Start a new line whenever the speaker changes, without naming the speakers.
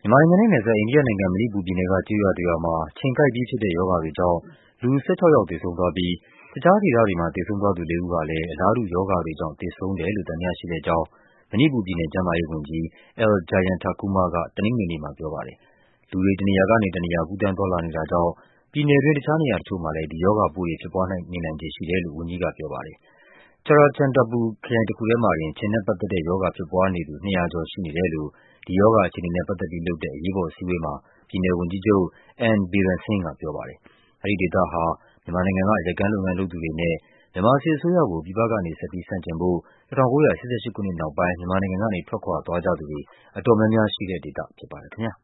မြန်မာနိုင်ငံနဲ့နယ်စပ် အိန္ဒိယနိုင်ငံ၊ မဏိပူပြည်နယ်က ကျေးရွာတရွာမှာ ချိန်ကိုက်ပြီးဖြစ်တဲ့ရောဂါတွေကြောင့် လူ 16 ယောက်သေဆုံးသွားပြီး တခြားဒေသတွေမှာ သေဆုံးသွားသူ 4 ဦးဟာလည်း အလားတူရောဂါတွေကြောင့် သေဆုံးတယ်လို့ သံသယရှိတဲ့အကြောင်း မဏိပူပြည်နယ် ကျန်းမာရေးဝန်ကြီး L. Jayanthakuma က တနင်္ဂနွေနေ့မှာပြောပါတယ်။ လူတွေ တနေရာကနေ တနေရာ ကူးသန်းသွားလာနေတာကြောင့် ပြည်နယ်တွင်း တခြားနေရာတချို့မှာလည်း ဒီရောဂါပိုးတွေ ဖြစ်ပွားနေနိုင်ခြေရှိတယ်လို့ ဝန်ကြီးကပြောပါတယ်။ Churanchakdapur ခရိုင်တခုထဲမှာတင် ခြင်နဲ့ပတ်သက်တဲ့ရောဂါဖြစ်ပွားနေသူ 200 ကျော်ရှိနေတယ်လို့ ဒီရောဂါအခြေအနေနဲ့ပတ်သက်ပြီးလုပ်တဲ့ အရေးပေါ်အစည်းအဝေးမှာ ပြည်နယ်ဝန်ကြီးချုပ် N. Biren Singh ကပြောပါတယ်။ အဲဒီဒေသဟာ မြန်မာနိုင်ငံက ယက်ကန်းလုပ်ငန်းလုပ်သူတွေနဲ့ မြန်မာစစ်အစိုးရကို ပြည်ပကနေ ဆက်ပြီးဆန့်ကျင်ဖို့ ၁၉၈၈ ခုနှစ်နောက်ပိုင်း မြန်မာနိုင်ငံကနေ ထွက်ခွာသွားကြသူတွေ အတော်များများရှိတဲ့ဒေသဖြစ်ပါတယ်ခင်ဗျာ